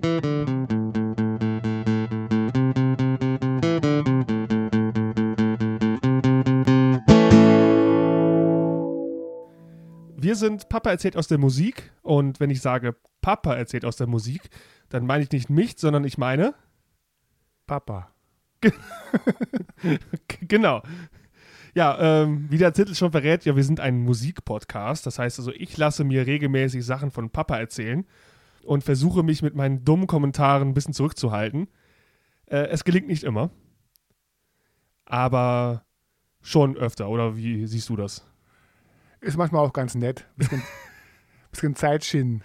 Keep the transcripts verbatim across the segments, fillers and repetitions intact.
Wir sind Papa erzählt aus der Musik und wenn ich sage Papa erzählt aus der Musik, dann meine ich nicht mich, sondern ich meine Papa. Genau. Ja, ähm, wie der Titel schon verrät, ja, wir sind ein Musikpodcast. Das heißt also, ich lasse mir regelmäßig Sachen von Papa erzählen und versuche mich mit meinen dummen Kommentaren ein bisschen zurückzuhalten. Äh, es gelingt nicht immer. Aber schon öfter, oder wie siehst du das? Ist manchmal auch ganz nett. Bisschen, bisschen Zeit schinden.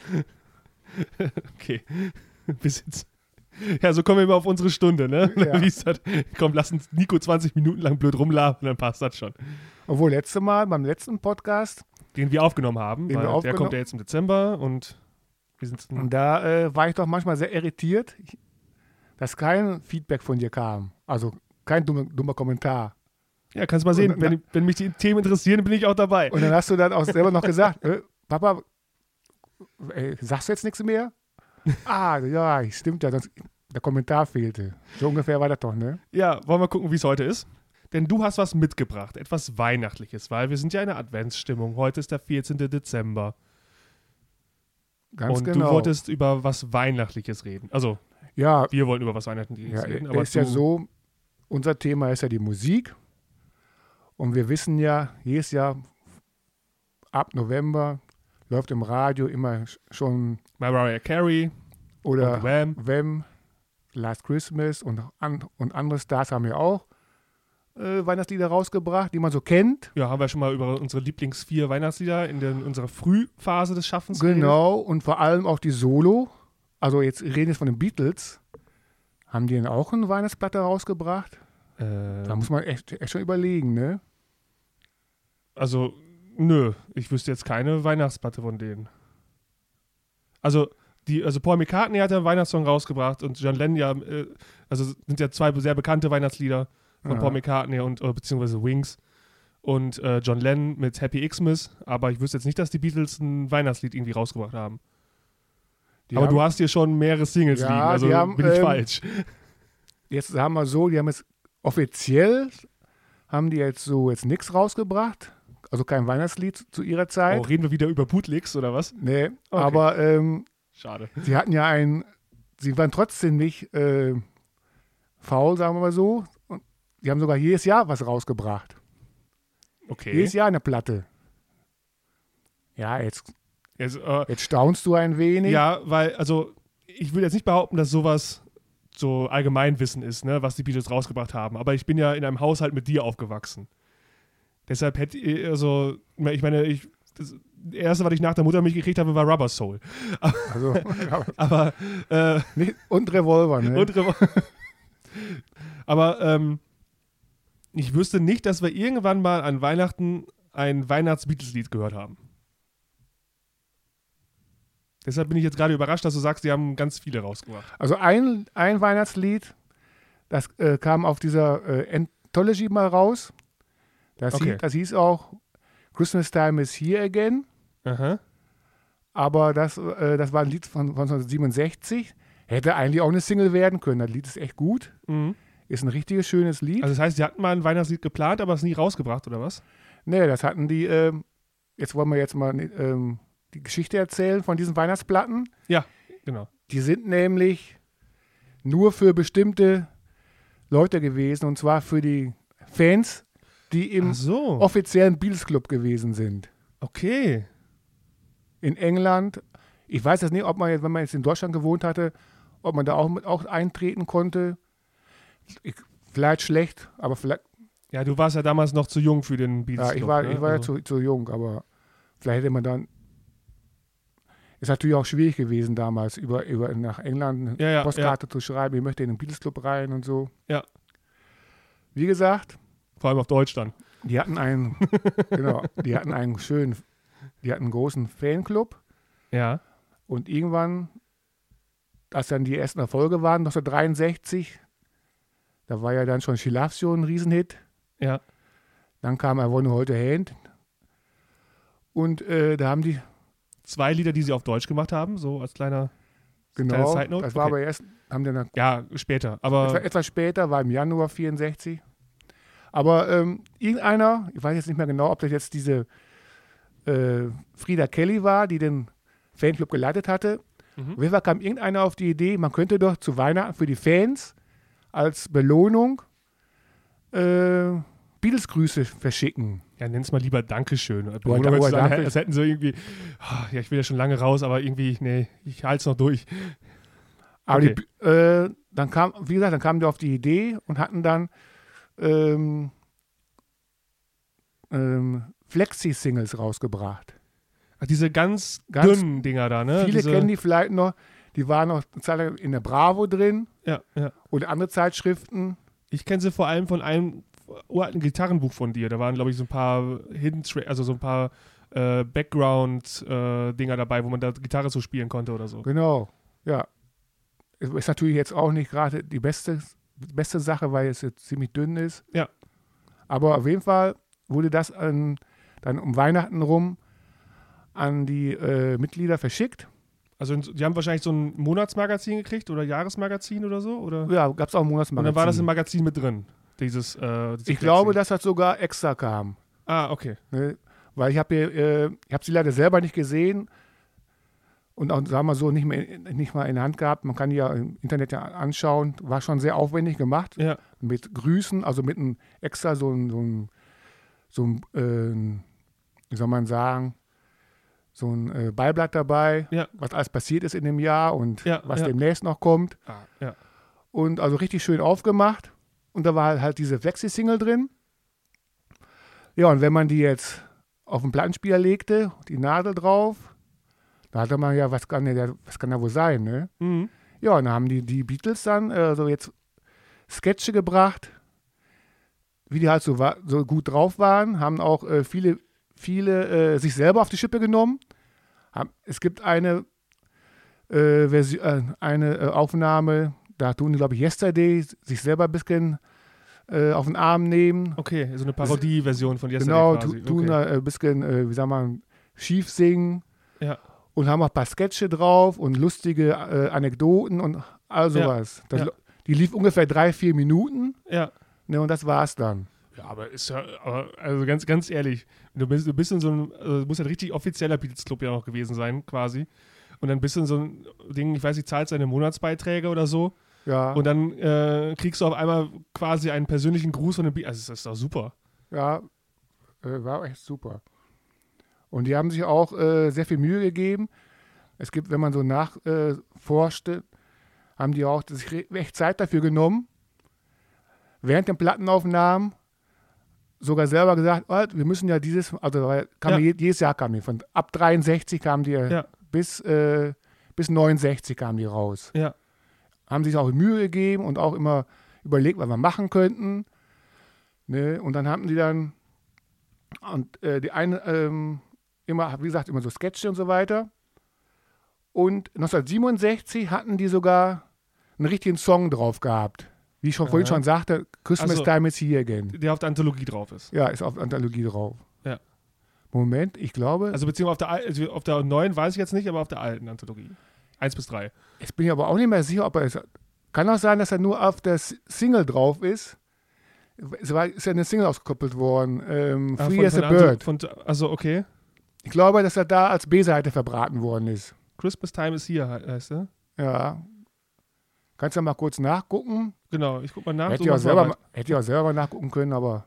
Okay. Bis jetzt. Ja, so kommen wir immer auf unsere Stunde, ne? Ja. Wie ist das? Komm, lass uns Nico zwanzig Minuten lang blöd rumlabern, dann passt das schon. Obwohl, letztes Mal, beim letzten Podcast, Den wir aufgenommen haben, Den weil wir der aufgenommen- kommt ja jetzt im Dezember und wir sind. und da äh, war ich doch manchmal sehr irritiert, dass kein Feedback von dir kam. Also kein dummer, dummer Kommentar. Ja, kannst mal sehen, Und- wenn, wenn mich die Themen interessieren, bin ich auch dabei. Und dann hast du dann auch selber noch gesagt, äh, Papa, äh, sagst du jetzt nichts mehr? Ah, ja, stimmt ja, sonst, der Kommentar fehlte. So ungefähr war das doch, ne? Ja, wollen wir gucken, wie es heute ist? Denn du hast was mitgebracht, etwas Weihnachtliches, weil wir sind ja in der Adventsstimmung. Heute ist der vierzehnten Dezember. Ganz und genau. du wolltest über was Weihnachtliches reden. Also, ja, wir wollten über was Weihnachtliches ja, reden. es Aber ist du, ja so, unser Thema ist ja die Musik. Und wir wissen ja, jedes Jahr ab November läuft im Radio immer schon Mariah Carey oder und Wham. Wham, Last Christmas und, an, und andere Stars haben ja auch äh, Weihnachtslieder rausgebracht, die man so kennt. Ja, haben wir schon mal über unsere Lieblings vier Weihnachtslieder in, der, in unserer Frühphase des Schaffens Genau, und vor allem auch die Solo. Also jetzt reden jetzt von den Beatles. Haben die denn auch eine Weihnachtsplatte rausgebracht? geredet. Da Ähm, muss man echt, echt schon überlegen, ne? Also, nö, ich wüsste jetzt keine Weihnachtsplatte von denen. Also, die, also Paul McCartney hat ja einen Weihnachtssong rausgebracht und John Lennon ja, äh, also sind ja zwei sehr bekannte Weihnachtslieder von Ja. Paul McCartney und äh, beziehungsweise Wings und äh, John Lennon mit Happy Xmas, aber ich wüsste jetzt nicht, dass die Beatles ein Weihnachtslied irgendwie rausgebracht haben. Die aber haben, du hast hier schon mehrere Singles Ja, liegen, also die haben, bin ich ähm, falsch. Jetzt sagen wir so, die haben jetzt offiziell, haben die jetzt so jetzt nichts rausgebracht. Also kein Weihnachtslied zu ihrer Oh, Zeit. reden wir wieder über Bootlegs oder was? Nee, aber ähm, Schade. sie hatten ja ein, sie waren trotzdem nicht äh, faul, sagen wir mal so. Und die haben sogar jedes Jahr was rausgebracht. Okay. Jedes Jahr eine Platte. Ja, jetzt, Jetzt, äh, jetzt staunst du ein wenig. ja, weil, also, ich will jetzt nicht behaupten, dass sowas so Allgemeinwissen ist, ne, was die Beatles rausgebracht haben. Aber ich bin ja in einem Haushalt mit dir aufgewachsen. Deshalb hätte ich, also, ich meine, ich, das Erste, was ich nach der Muttermilch gekriegt habe, war Rubber Soul. Also, Aber, äh, nicht, und Revolver, ne? und Revo- aber, ähm, ich wüsste nicht, dass wir irgendwann mal an Weihnachten ein Weihnachts-Beatles-Lied gehört haben. Deshalb bin ich jetzt gerade überrascht, dass du sagst, die haben ganz viele rausgebracht. Also ein, ein Weihnachtslied, das äh, kam auf dieser äh, Anthology mal raus. Das, Okay. hieß, das hieß auch Christmas Time is Here Again. Aha. Aber das, äh, das war ein Lied von, von neunzehnhundertsiebenundsechzig. Hätte eigentlich auch eine Single werden können. Das Lied ist echt gut. Mhm. Ist ein richtiges, schönes Lied. Also das heißt, sie hatten mal ein Weihnachtslied geplant, aber es nie rausgebracht, oder was? Nee, das hatten die, ähm, jetzt wollen wir jetzt mal ähm, die Geschichte erzählen von diesen Weihnachtsplatten. Ja, genau. Die sind nämlich nur für bestimmte Leute gewesen, und zwar für die Fans, die im Ach so, offiziellen Beatles Club gewesen sind. okay. In England. Ich weiß jetzt nicht, ob man jetzt, wenn man jetzt in Deutschland gewohnt hatte, ob man da auch, mit, auch eintreten konnte. Ich, vielleicht schlecht, aber vielleicht, Ja, du warst ja damals noch zu jung für den Beatles ja, ich Club, war, ne? ich war also, ja zu, zu jung, aber vielleicht hätte man dann, ist natürlich auch schwierig gewesen damals, über, über nach England eine Ja, ja, Postkarte zu schreiben, ich möchte in den Beatles Club rein und so. Ja. Wie gesagt, vor allem auf Deutsch dann. die hatten einen, genau, die hatten einen schönen, die hatten einen großen Fanclub. Ja. Und irgendwann, als dann die ersten Erfolge waren, neunzehnhundertdreiundsechzig, da war ja dann schon She Loves You ein Riesenhit. Ja. Dann kam I Wanna Hold Your Hand. Und äh, da haben die, Zwei Lieder, die sie auf Deutsch gemacht haben, so als kleiner Genau, Side Note? das war Okay. aber erst, haben wir dann Ja, später. Aber etwas, etwas später, war im Januar vierundsechzig. Aber ähm, irgendeiner, ich weiß jetzt nicht mehr genau, ob das jetzt diese äh, Frida Kelly war, die den Fanclub geleitet hatte. Mhm. Auf jeden Fall kam irgendeiner auf die Idee, man könnte doch zu Weihnachten für die Fans als Belohnung äh, Beatles-Grüße verschicken. ja, nenn's mal lieber Dankeschön. Oder- Belohnung oder zu sagen, Danke. Das hätten so irgendwie, ah, ja, ich will ja schon lange raus, aber irgendwie, nee, ich halte es noch durch. Aber Okay. die, äh, dann kam, wie gesagt, dann kamen die auf die Idee und hatten dann ähm, ähm, Flexi-Singles rausgebracht. Ach, diese ganz, Ganz- dünnen Dinger da, ne? Viele diese, kennen die vielleicht noch, die waren noch eine Zeit lang in der Bravo drin Ja, ja. und andere Zeitschriften. Ich kenne sie vor allem von einem uralten Gitarrenbuch von dir. Da waren, glaube ich, so ein paar Hidden Tra also so ein paar äh, Background-Dinger dabei, wo man da Gitarre so spielen konnte oder so. Genau, ja. Ist natürlich jetzt auch nicht gerade die beste, beste Sache, weil es jetzt ziemlich dünn ist. Ja. Aber auf jeden Fall wurde das an, dann um Weihnachten rum an die äh, Mitglieder verschickt. Also die haben wahrscheinlich so ein Monatsmagazin gekriegt oder Jahresmagazin oder so? Oder? Ja, gab es auch ein Und Monatsmagazin. dann war das im Magazin mit drin, dieses, äh, dieses Ich glaube, Flexi. dass das sogar extra kam. Ah, okay. Ne? Weil ich habe äh, ich habe sie leider selber nicht gesehen und auch, sagen wir so, nicht, mehr, nicht mal in der Hand gehabt. Man kann die ja im Internet ja anschauen. War schon sehr aufwendig gemacht. Ja, Mit Grüßen, also mit einem extra so ein, so ein, so ein äh, wie soll man sagen, so ein äh, Beiblatt dabei, Ja. was alles passiert ist in dem Jahr und Ja, was ja. demnächst noch kommt. ah, ja. Und also richtig schön aufgemacht. Und da war halt, halt diese Flexi-Single drin. Ja, und wenn man die jetzt auf den Plattenspieler legte, die Nadel drauf, da hatte man ja, was kann der, was kann da wohl sein, ne? Mhm. Ja, und dann haben die, die Beatles dann äh, so jetzt Sketche gebracht, wie die halt so, wa- so gut drauf waren, haben auch äh, viele, viele äh, sich selber auf die Schippe genommen. Haben, es gibt eine, äh, Versi- äh, eine äh, Aufnahme, da tun die, glaube ich, Yesterday sich selber ein bisschen äh, auf den Arm nehmen. Okay, so eine Parodie-Version von Yesterday Genau, quasi. tu, tun okay. da ein bisschen, äh, wie sagt man, schief singen. Ja. Und haben auch ein paar Sketche drauf und lustige äh, Anekdoten und all Ja, sowas. Das, ja. Die lief ungefähr drei, vier Minuten, Ja. ne, und das war's dann. Ja, aber ist ja, aber, also ganz, ganz ehrlich, du bist, du bist in so einem, also, du musst ja ein richtig offizieller Beatles Club ja noch gewesen sein, quasi. Und dann bist du in so ein Ding, ich weiß nicht, zahlst deine Monatsbeiträge oder so. Ja, Und dann äh, kriegst du auf einmal quasi einen persönlichen Gruß von den Beatles. Also, das ist doch super. ja, äh, war echt super. Und die haben sich auch äh, sehr viel Mühe gegeben. Es gibt, wenn man so nachforscht, äh, haben die auch sich re- echt Zeit dafür genommen. Während den Plattenaufnahmen sogar selber gesagt, oh, wir müssen ja dieses, also weil kam Ja. je- jedes Jahr kam die, von ab dreiundsechzig kamen die Ja. bis, äh, bis neunundsechzig kamen die raus. Ja. Haben sich auch Mühe gegeben und auch immer überlegt, was wir machen könnten. Ne? Und dann haben die dann, und äh, die eine, ähm, immer, wie gesagt, immer so Sketche und so weiter. Und neunzehnhundertsiebenundsechzig hatten die sogar einen richtigen Song drauf gehabt. Wie ich schon vorhin Aha. schon sagte, Christmas Also- Time is here again. Der auf der Anthologie drauf ist. Ja, ist auf der Anthologie drauf. Ja. Moment, ich glaube, Also beziehungsweise auf der, al- also auf der neuen weiß ich jetzt nicht, aber auf der alten Anthologie. Eins bis drei. jetzt bin ich aber auch nicht mehr sicher, ob er es. Kann auch sein, dass er nur auf der S- Single drauf ist. Es war, ist ja eine Single ausgekoppelt worden. Ähm, Ah, Free von- as von a der Anth- Bird. Von, also okay. Ich glaube, dass er da als B-Seite verbraten worden ist. Christmas Time is here, he- heißt er. Ja. Kannst du mal kurz nachgucken? Genau, ich guck mal nach. Hätte du ich, auch machst mal selber, weiter. hätte ich auch selber nachgucken können, aber.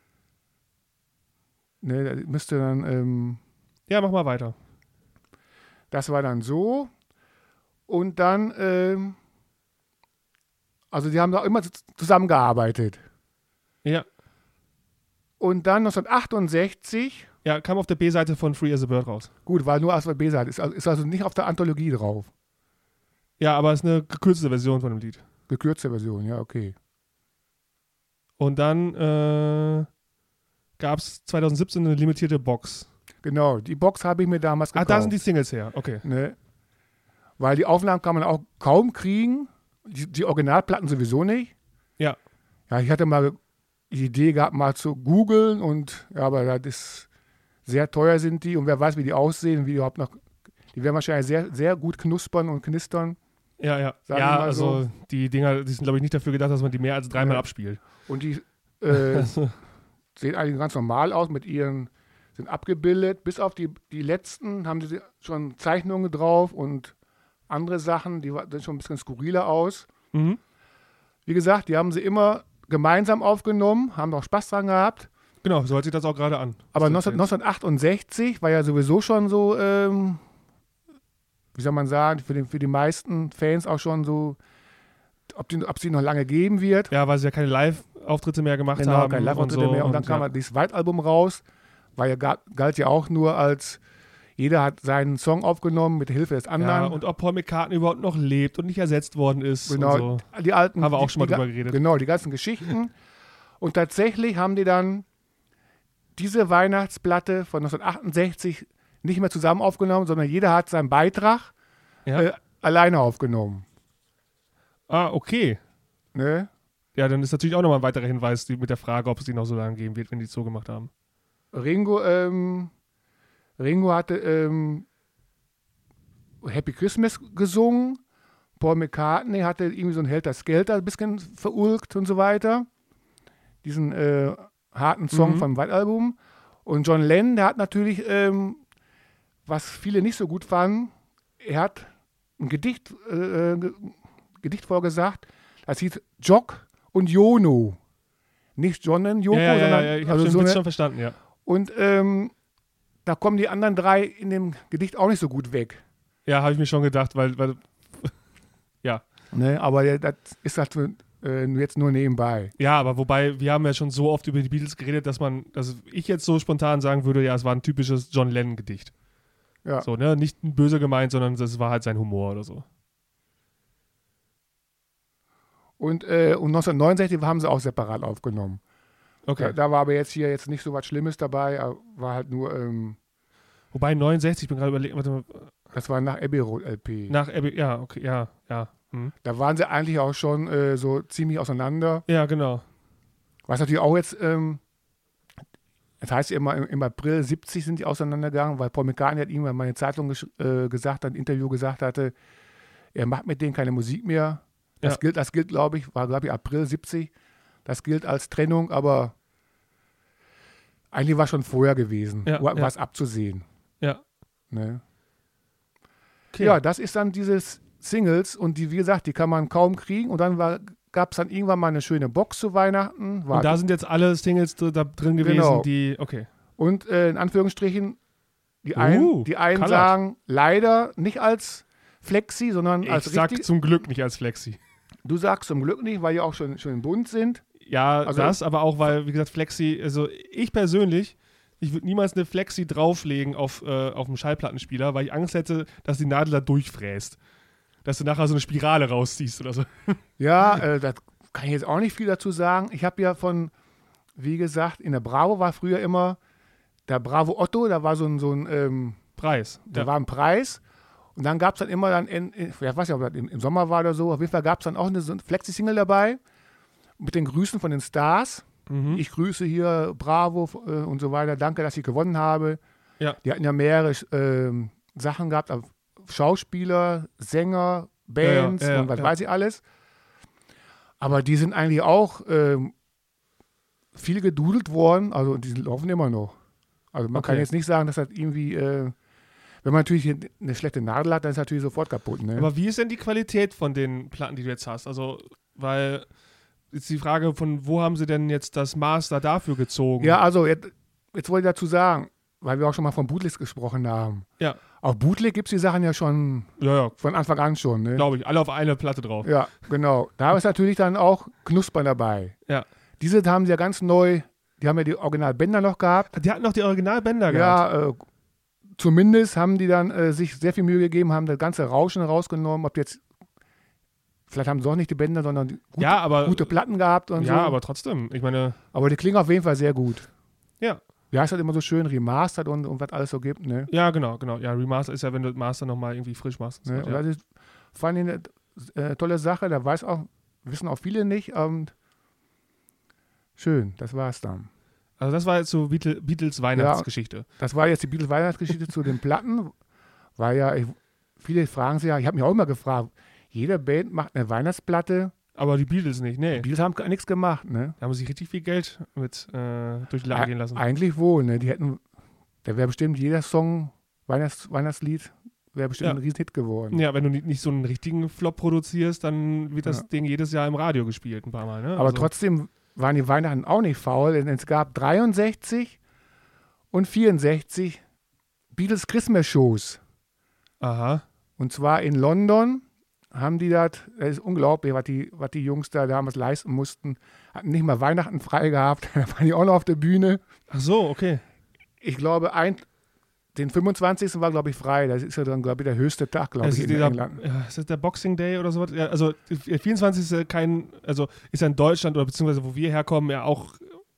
Ne, das müsste dann. Ähm, Ja, mach mal weiter. das war dann so. Und dann. Ähm, also, die haben da immer z- zusammengearbeitet. Ja. Und dann neunzehnhundertachtundsechzig. Ja, kam auf der B-Seite von Free as a Bird raus. Gut, war nur auf der B-Seite. Ist, also- ist also nicht auf der Anthologie drauf. Ja, aber es ist eine gekürzte Version von dem Lied. Gekürzte Version, ja, okay. Und dann äh, gab es zweitausendsiebzehn eine limitierte Box. Genau, die Box habe ich mir damals Ah, gekauft. da sind die Singles her. Okay. Ne? Weil die Aufnahmen kann man auch kaum kriegen. Die, die Originalplatten sowieso nicht. Ja. Ja, ich hatte mal die Idee gehabt, mal zu googeln und ja, aber das ist sehr teuer sind die und wer weiß, wie die aussehen, wie die überhaupt noch. Die werden wahrscheinlich sehr, sehr gut knuspern und knistern. Ja, ja. Sagen ja, wir mal also so. die Dinger, die sind, glaube ich, nicht dafür gedacht, dass man die mehr als dreimal Ja. abspielt. Und die äh, sehen eigentlich ganz normal aus mit ihren, sind abgebildet. Bis auf die, die letzten haben sie schon Zeichnungen drauf und andere Sachen, die wa- sehen schon ein bisschen skurriler aus. Mhm. Wie gesagt, die haben sie immer gemeinsam aufgenommen, haben auch Spaß dran gehabt. Genau, so hört sich das auch gerade an. Aber Was du erzählst. neunzehnhundertachtundsechzig war ja sowieso schon so, ähm, wie soll man sagen, für, den, für die meisten Fans auch schon so, ob die, ob sie noch lange geben wird. Ja, weil sie ja keine Live-Auftritte mehr gemacht Genau, haben. keine Live-Auftritte und so mehr. Und dann kam ja. halt dieses Waldalbum raus, war ja, ga- galt ja auch nur als, jeder hat seinen Song aufgenommen mit Hilfe des anderen. Ja, und ob Paul McCartney überhaupt noch lebt und nicht ersetzt worden ist. Genau, Und so. die alten. Haben wir auch die, schon mal die, drüber geredet. Genau, die ganzen Geschichten. Und tatsächlich haben die dann diese Weihnachtsplatte von neunzehnhundertachtundsechzig nicht mehr zusammen aufgenommen, sondern jeder hat seinen Beitrag Ja. äh, alleine aufgenommen. Ah, okay. Ne? Ja, dann ist natürlich auch nochmal ein weiterer Hinweis die, mit der Frage, ob es die noch so lange geben wird, wenn die es so gemacht haben. Ringo, ähm, Ringo hatte ähm, Happy Christmas gesungen. Paul McCartney hatte irgendwie so ein Helter Skelter ein bisschen verulgt und so weiter. Diesen äh, harten Song Mhm. vom Waldalbum. Und John Lennon, der hat natürlich, ähm, was viele nicht so gut fanden, er hat ein Gedicht, äh, äh, Gedicht vorgesagt, das hieß Jock und Jono. Nicht John und Joko, ja, ja, sondern ja, ja, ich habe also schon, so Witz eine, schon verstanden, ja. und ähm, da kommen die anderen drei in dem Gedicht auch nicht so gut weg. Ja, habe ich mir schon gedacht, weil, weil ja. Ne? Aber der, das ist halt äh, jetzt nur nebenbei. Ja, aber wobei, wir haben ja schon so oft über die Beatles geredet, dass man, dass ich jetzt so spontan sagen würde, ja, es war ein typisches John Lennon-Gedicht. Ja. So, ne? Nicht böse gemeint, sondern das war halt sein Humor oder so. Und, äh, und neunzehnhundertneunundsechzig haben sie auch separat aufgenommen. Okay. Da, da war aber jetzt hier jetzt nicht so was Schlimmes dabei, aber war halt nur, ähm, Wobei neunundsechzig, ich bin gerade überlegen, warte mal, das war nach Abbey Road L P. nach Abbey, ja, okay, ja, ja. Hm. Da waren sie eigentlich auch schon äh, so ziemlich auseinander. Ja, genau. Was natürlich auch jetzt, ähm, das heißt ja immer, im, im April siebzig sind die auseinandergegangen, weil Paul McCartney hat irgendwann mal in der Zeitung gesch- äh, gesagt, ein Interview gesagt hatte, er macht mit denen keine Musik mehr. Das Ja. gilt, das gilt, glaube ich, war, glaube ich, April siebzig. Das gilt als Trennung, aber eigentlich war schon vorher gewesen, Ja, war ja. was abzusehen. Ja. Ne? Okay. Ja, das ist dann dieses Singles und die, wie gesagt, die kann man kaum kriegen und dann gab es dann irgendwann mal eine schöne Box zu Weihnachten. War Und da sind jetzt alle Singles dr- da drin gewesen, Genau. die, okay. Und äh, in Anführungsstrichen, die, Uh, einen, die einen colored. sagen leider nicht als Flexi, sondern Ich als sag richtig. zum Glück nicht als Flexi. Du sagst zum Glück nicht, weil die auch schon, schon bunt sind. Ja, Also- das, aber auch, weil, wie gesagt, Flexi, also ich persönlich, ich würde niemals eine Flexi drauflegen auf, äh, auf einen Schallplattenspieler, weil ich Angst hätte, dass die Nadel da durchfräst. Dass du nachher so eine Spirale rausziehst oder so. Ja, äh, da kann ich jetzt auch nicht viel dazu sagen. Ich habe ja von, wie gesagt, in der Bravo war früher immer der Bravo Otto, da war so ein, so ein ähm, Preis. da Ja. war ein Preis. Und dann gab es dann immer dann, in, in, ich weiß nicht, ob das im, im Sommer war oder so, auf jeden Fall gab es dann auch eine so ein Flexi-Single dabei mit den Grüßen von den Stars. Mhm. Ich grüße hier Bravo äh, und so weiter. Danke, dass ich gewonnen habe. Ja. Die hatten ja mehrere ähm, Sachen gehabt, also Schauspieler, Sänger, Bands Ja, ja, ja, und was ja. weiß ich alles. Aber die sind eigentlich auch ähm, viel gedudelt worden, also die laufen immer noch. Also man kann Okay. jetzt nicht sagen, dass das irgendwie, äh, wenn man natürlich eine schlechte Nadel hat, dann ist natürlich sofort kaputt. Ne? Aber wie ist denn die Qualität von den Platten, die du jetzt hast? Also, weil jetzt die Frage von, wo haben sie denn jetzt das Master dafür gezogen? Ja, also jetzt, jetzt wollte ich dazu sagen, weil wir auch schon mal von Bootlegs gesprochen haben. Ja. Auf Bootleg gibt es die Sachen ja schon Ja, ja, von Anfang an schon. Ne? glaube ich. Alle auf eine Platte drauf. Ja, genau. Da ist natürlich dann auch Knuspern dabei. Ja. Diese haben sie ja ganz neu, die haben ja die Originalbänder noch gehabt. Die hatten noch die Originalbänder gehabt. Ja, äh, zumindest haben die dann äh, sich sehr viel Mühe gegeben, haben das ganze Rauschen rausgenommen, ob jetzt, vielleicht haben sie auch nicht die Bänder, sondern die gut, Ja, aber, gute Platten gehabt und ja, so. aber trotzdem. Ich meine, Aber die klingen auf jeden Fall sehr gut. ja. Wie heißt das immer so schön, remastered und, und was alles so gibt, ne? Ja, genau, genau. Ja, Remaster ist ja, wenn du das Master nochmal irgendwie frisch machst. und so ne? weiter, Und ja. das ist, fand ich eine äh, tolle Sache, da weiß auch, wissen auch viele nicht. Und schön, das war's dann. Also das war jetzt so Beatle, Beatles Weihnachtsgeschichte. Das war jetzt die Beatles-Weihnachtsgeschichte zu den Platten, weil ja, ich, viele fragen sich ja, ich habe mich auch immer gefragt, jede Band macht eine Weihnachtsplatte. Aber die Beatles nicht, nee. Die Beatles haben gar nichts gemacht, ne? Da haben sie richtig viel Geld mit äh, durch die Lager gehen lassen. Eigentlich wohl, ne? Die hätten, da wäre bestimmt jeder Song, Weihnachts, Weihnachtslied, wäre bestimmt Ja. ein Riesenhit geworden. Ja, wenn du nicht, nicht so einen richtigen Flop produzierst, dann wird das Ja. Ding jedes Jahr im Radio gespielt, ein paar Mal, ne? Aber Also, trotzdem waren die Weihnachten auch nicht faul, denn es gab dreiundsechzig und vierundsechzig Beatles Christmas Shows. Aha. Und zwar in London haben die das, das ist unglaublich, was die, was die Jungs da damals leisten mussten. Hatten nicht mal Weihnachten frei gehabt, da waren die auch noch auf der Bühne. Ach so, okay. Ich glaube, ein, den fünfundzwanzigsten war, glaube ich, frei. Das ist ja dann, glaube ich, der höchste Tag, glaube Das ich, ist, in dieser, England. ja, ist das der Boxing Day oder sowas? Ja, also der vierundzwanzigste kein, also ist ja in Deutschland oder beziehungsweise wo wir herkommen, ja auch,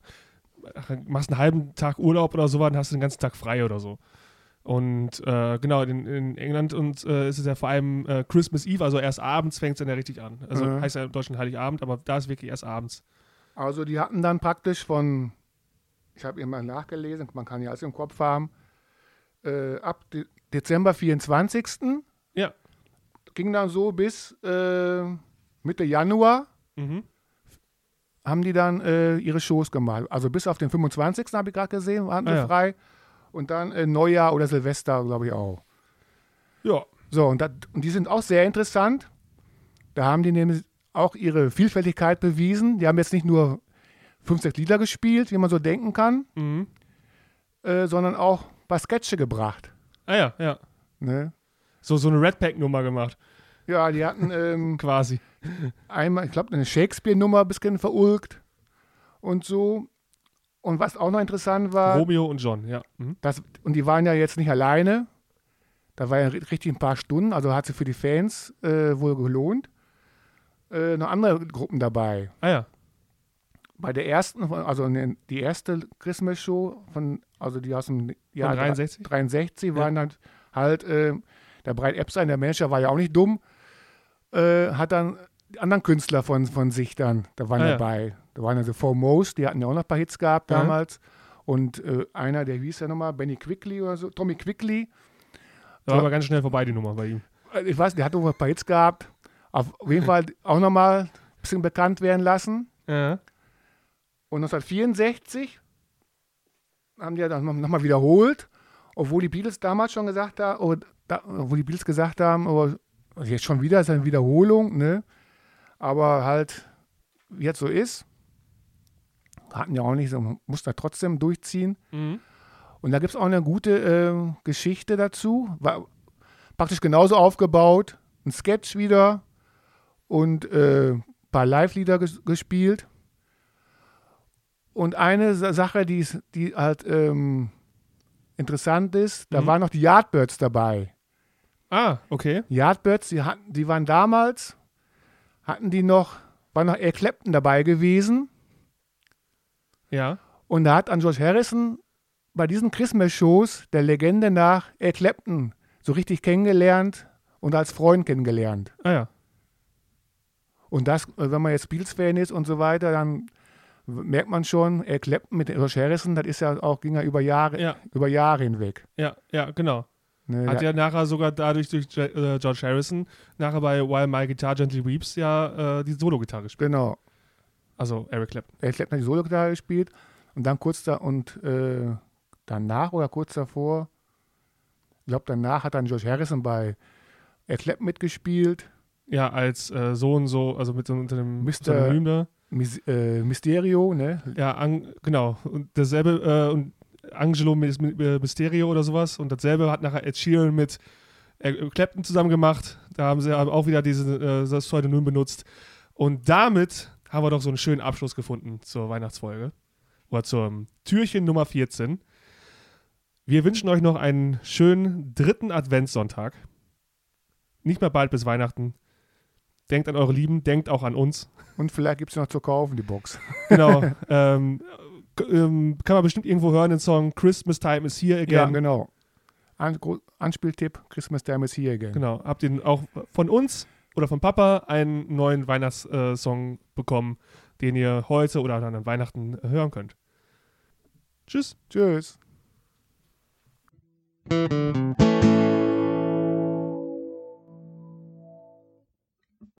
ach, machst einen halben Tag Urlaub oder sowas, dann hast du den ganzen Tag frei oder so. Und äh, genau, in, in England und, äh, ist es ja vor allem äh, Christmas Eve, also erst abends fängt es dann ja richtig an. Also Mhm. heißt ja im Deutschen Heiligabend, aber da ist wirklich erst abends. Also die hatten dann praktisch von, ich habe eben mal nachgelesen, man kann ja alles im Kopf haben, äh, ab De- Dezember vierundzwanzigsten Ja. ging dann so bis äh, Mitte Januar Mhm. haben die dann äh, ihre Shows gemacht. Also bis auf den fünfundzwanzigsten habe ich gerade gesehen, waren Ah, sie ja. frei. Und dann äh, Neujahr oder Silvester, glaube ich auch. Ja. So, und, dat, und die sind auch sehr interessant. Da haben die nämlich auch ihre Vielfältigkeit bewiesen. Die haben jetzt nicht nur fünf, sechs Lieder gespielt, wie man so denken kann, Mhm. äh, sondern auch ein paar Sketche gebracht. Ah ja, ja. Ne? So, so eine Red Pack-Nummer gemacht, Ja, die hatten ähm, quasi. einmal, ich glaube, eine Shakespeare-Nummer ein bisschen verulgt und so. Und was auch noch interessant war, Romeo und John, ja. Mhm. das, und die waren ja jetzt nicht alleine. Da war ja ri- richtig ein paar Stunden, also hat sich für die Fans äh, wohl gelohnt. Äh, noch andere Gruppen dabei. Ah ja. Bei der ersten, also ne- die erste Christmas-Show, von, also die aus dem Jahr dreiundsechzig? dreiundsechzig, waren dann halt, äh, der Brian Epstein, der Manager, war ja auch nicht dumm, äh, hat dann die anderen Künstler von, von sich dann, da waren Ah, ja. dabei. Da waren also Foremost, die hatten ja auch noch ein paar Hits gehabt Ja. damals. Und äh, einer, der hieß ja nochmal, Benny Quickly oder so, Tommy Quickly. Da war aber ganz schnell vorbei, die Nummer bei ihm. Äh, Ich weiß, der hat noch ein paar Hits gehabt. Auf jeden Fall auch nochmal ein bisschen bekannt werden lassen. Ja. Und neunzehnhundertvierundsechzig haben die ja dann nochmal wiederholt, obwohl die Beatles damals schon gesagt haben, oh, da, obwohl die Beatles gesagt haben, oh, jetzt schon wieder ist eine Wiederholung, ne? Aber halt, wie jetzt so ist, hatten ja auch nicht so, man muss da trotzdem durchziehen. Mhm. Und da gibt es auch eine gute äh, Geschichte dazu. War praktisch genauso aufgebaut. Ein Sketch wieder und äh, ein paar Live-Lieder ges- gespielt. Und eine Sa- Sache, die, ist- die halt ähm, interessant ist, da Mhm. waren noch die Yardbirds dabei. Ah, okay. Yardbirds, die, hatten, die waren damals, hatten die noch, war noch Eric Clapton dabei gewesen. Ja. Und da hat an George Harrison bei diesen Christmas-Shows der Legende nach Eric Clapton so richtig kennengelernt und als Freund kennengelernt. Ah ja. Und das, äh, wenn man jetzt Beatles-Fan ist und so weiter, dann w- merkt man schon, Eric Clapton mit George Harrison, das ist ja auch, ging ja über Jahre, Ja, über Jahre hinweg. ja, ja, genau. Ne, Hat ja, ja nachher sogar dadurch durch Je- äh, George Harrison nachher bei While My Guitar Gently Weeps ja äh, die Solo-Gitarre gespielt. genau. Also Eric Clapton. Eric Clapton hat die Solo-Gitarre gespielt und dann kurz da und äh, danach oder kurz davor, ich glaube danach hat dann George Harrison bei Eric Clapton mitgespielt. Ja, als äh, so und so, also mit so unter dem Mister Synonym da. Mis äh, Mysterio, ne? Ja, an, genau. Und dasselbe, äh, und Angelo Mis- äh, Mysterio oder sowas. Und dasselbe hat nachher Ed Sheeran mit Eric Clapton zusammen gemacht. Da haben sie aber auch wieder diese, äh, das Pseudonym benutzt. Und damit haben wir doch so einen schönen Abschluss gefunden zur Weihnachtsfolge. Oder zum Türchen Nummer vierzehn. Wir wünschen euch noch einen schönen dritten Adventssonntag. Nicht mehr bald bis Weihnachten. Denkt an eure Lieben, denkt auch an uns. Und vielleicht gibt es noch zu kaufen, die Box. Genau. ähm, k- ähm, kann man bestimmt irgendwo hören, den Song Christmas Time is Here Ja, Again. genau. An Anspieltipp, Christmas Time is here again. Genau. Habt ihr auch von uns oder von Papa einen neuen Weihnachtssong bekommen, den ihr heute oder dann an Weihnachten hören könnt. Tschüss. Tschüss.